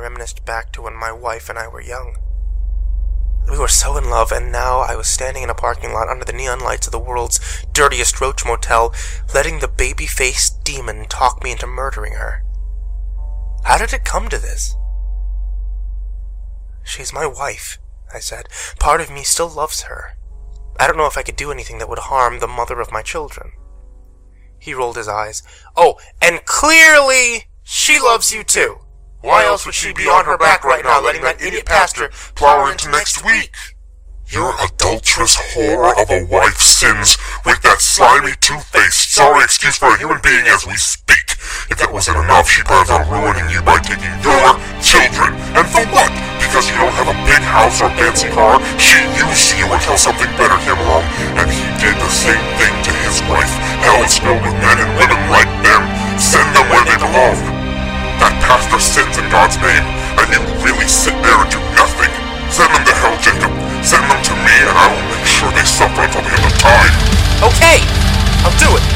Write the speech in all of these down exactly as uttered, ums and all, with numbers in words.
reminisced back to when my wife and I were young. We were so in love, and now I was standing in a parking lot under the neon lights of the world's dirtiest roach motel, letting the baby-faced demon talk me into murdering her. How did it come to this? She's my wife, I said. Part of me still loves her. I don't know if I could do anything that would harm the mother of my children. He rolled his eyes. Oh, and clearly she loves you too. Why else would she be on her back right now, letting that idiot pastor plow her into next week? Your adulterous whore of a wife sins with that slimy, two-faced, sorry excuse for a human being as we speak. If that wasn't enough, she plans on ruining you by taking your children. And for what? Because you don't have a big house or fancy car? She used you until something better came along, and he did the same thing to his wife. Hell is filled with men and women like them. Send them where they belong. That pastor sins in God's name, and you really sit there and do nothing. Send them to hell, Jacob. Send them to me, and I will make sure they suffer until the end of time. Okay, I'll do it.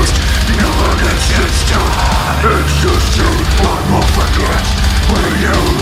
It's just you, one more forget where you